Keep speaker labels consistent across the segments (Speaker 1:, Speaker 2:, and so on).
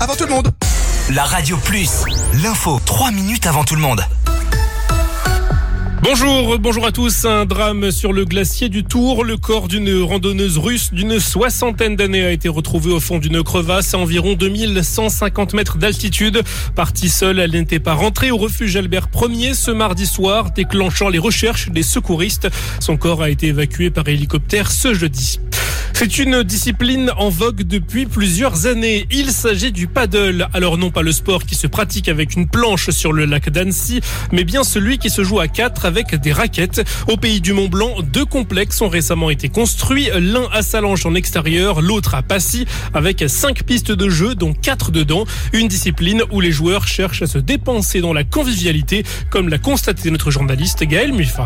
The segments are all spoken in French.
Speaker 1: avant tout le monde.
Speaker 2: La Radio Plus, l'info 3 minutes avant tout le monde.
Speaker 3: Bonjour à tous. Un drame sur le glacier du Tour. Le corps d'une randonneuse russe d'une 60aine d'années a été retrouvé au fond d'une crevasse à environ 2150 mètres d'altitude. Partie seule, elle n'était pas rentrée au refuge Albert Ier ce mardi soir, déclenchant les recherches des secouristes. Son corps a été évacué par hélicoptère ce jeudi. C'est une discipline en vogue depuis plusieurs années. Il s'agit du paddle. Alors non pas le sport qui se pratique avec une planche sur le lac d'Annecy, mais bien celui qui se joue à 4 avec des raquettes. Au pays du Mont-Blanc, 2 complexes ont récemment été construits. L'un à Sallanches en extérieur, l'autre à Passy, avec 5 pistes de jeu, dont 4 dedans. Une discipline où les joueurs cherchent à se dépenser dans la convivialité, comme l'a constaté notre journaliste Gaël Muffa.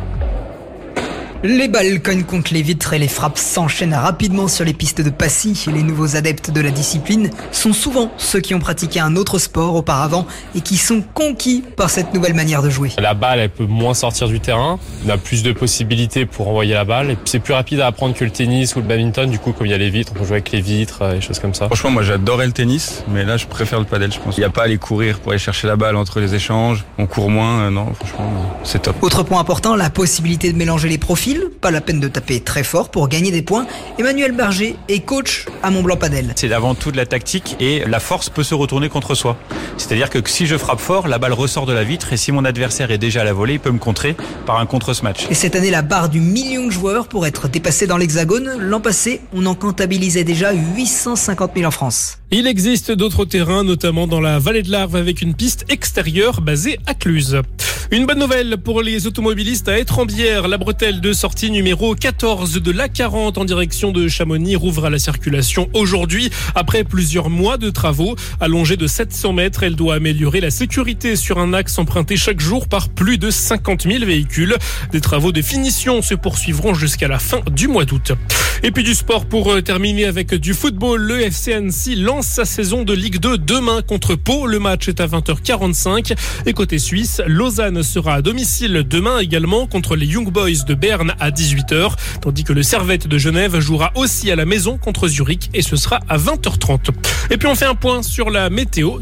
Speaker 4: Les balles cognent contre les vitres et les frappes s'enchaînent rapidement sur les pistes de Passy. Les nouveaux adeptes de la discipline sont souvent ceux qui ont pratiqué un autre sport auparavant et qui sont conquis par cette nouvelle manière de jouer.
Speaker 5: La balle, elle peut moins sortir du terrain, on a plus de possibilités pour envoyer la balle et puis c'est plus rapide à apprendre que le tennis ou le badminton. Du coup, comme il y a les vitres, on peut jouer avec les vitres et choses comme ça.
Speaker 6: Franchement, moi j'adorais le tennis, mais là je préfère le padel, je pense. Il n'y a pas à aller courir pour aller chercher la balle entre les échanges, on court moins, non, franchement, c'est top.
Speaker 4: Autre point important, la possibilité de mélanger les profils. Pas la peine de taper très fort pour gagner des points. Emmanuel Berger est coach à Mont-Blanc Padel.
Speaker 7: C'est avant tout de la tactique et la force peut se retourner contre soi. C'est-à-dire que si je frappe fort, la balle ressort de la vitre et si mon adversaire est déjà à la volée, il peut me contrer par un contre-smash.
Speaker 4: Et cette année, la barre du million de joueurs pour être dépassée dans l'Hexagone. L'an passé, on en comptabilisait déjà 850 000 en France.
Speaker 3: Il existe d'autres terrains, notamment dans la vallée de l'Arve, avec une piste extérieure basée à Cluse. Une bonne nouvelle pour les automobilistes à Étrembières. La bretelle de sortie numéro 14 de l'A40 en direction de Chamonix rouvre à la circulation aujourd'hui. Après plusieurs mois de travaux, allongée de 700 mètres, elle doit améliorer la sécurité sur un axe emprunté chaque jour par plus de 50 000 véhicules. Des travaux de finition se poursuivront jusqu'à la fin du mois d'août. Et puis du sport pour terminer avec du football. Le FC Annecy lance sa saison de Ligue 2 demain contre Pau. Le match est à 20h45. Et côté suisse, Lausanne sera à domicile demain également contre les Young Boys de Berne à 18h. Tandis que le Servette de Genève jouera aussi à la maison contre Zurich et ce sera à 20h30. Et puis on fait un point sur la météo.